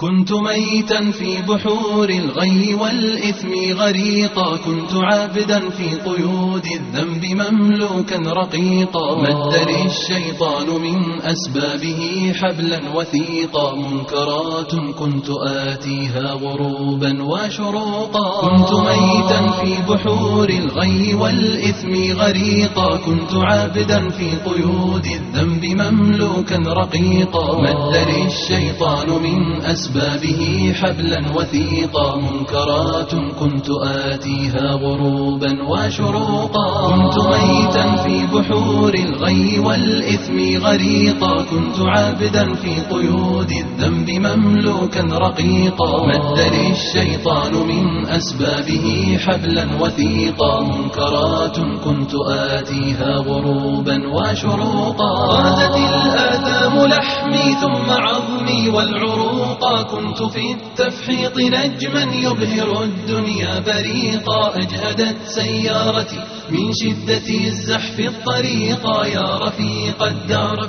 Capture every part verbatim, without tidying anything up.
كنت ميتا في بحور الغي والإثم غريقا، كنت عابدا في قيود الذنب مملوكا رقيقا، مدني الشيطان من أسبابه حبلا وثيقا، منكرات كنت آتيها غروبا وشروقا. كنت ميتا في بحور الغي والإثم غريقا، كنت عابدا في قيود الذنب مملوكا رقيقا، مدني الشيطان من أسبابه أسبابه حبلا وثيقا، منكرات كنت آتيها غروبا وشروقا. كنت ميتا في بحور الغي والإثم غريقا، كنت عابدا في قيود الذنب مملوكا رقيقا، مدني الشيطان من أسبابه حبلا وثيقا، منكرات كنت آتيها غروبا وشروقا. غادت الآثام لحمي ثم عظمي والعروقا، كنت في التفحيط نجما يبهر الدنيا بريقا، أجهدت سيارتي من شدة الزحف الطريقا، يا رفيق الدار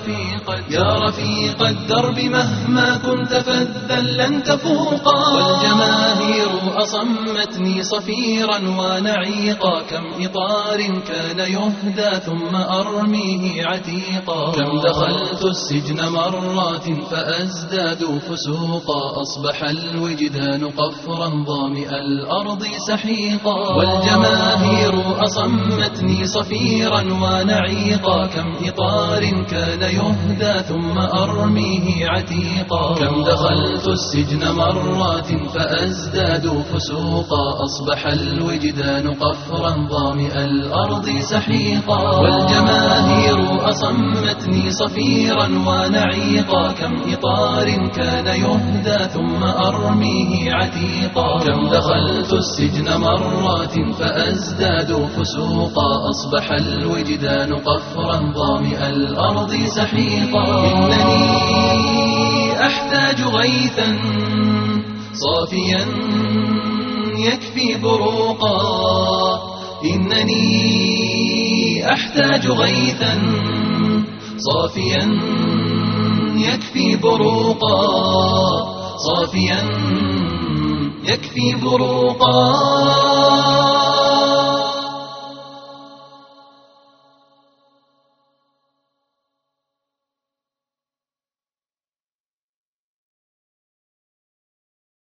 يا رفيق الدرب مهما كنت فذا لن تفوقا. والجماهير أصمتني صفيرا ونعيقا، كم إطار كان يهدى ثم أرميه عتيقا، كم دخلت السجن مرات فأزداد فسوقا، أصبح الوجدان قفرا ظامئ الأرض سحيقا. والجماهير أصمتني صفيرا ونعيقا، كم إطار كان يهدى ثم أرميه عتيقا، كم دخلت السجن مرات فأزداد فسوقا، أصبح الوجدان قفرا ظامئ الأرض سحيقا. والجماهير أصمتني صفيرا ونعيقا، كم إطار كان يهدى ثم أرميه عتيقا، كم دخلت السجن مرات فأزداد فسوقا، أصبح الوجدان قفرا ظامئ الأرض سحيقا. إنني أحتاج غيثا صافيا يكفي بروقا، إنني أحتاج غيثا صافيا يكفي بروقا، صافيا يكفي بروقا.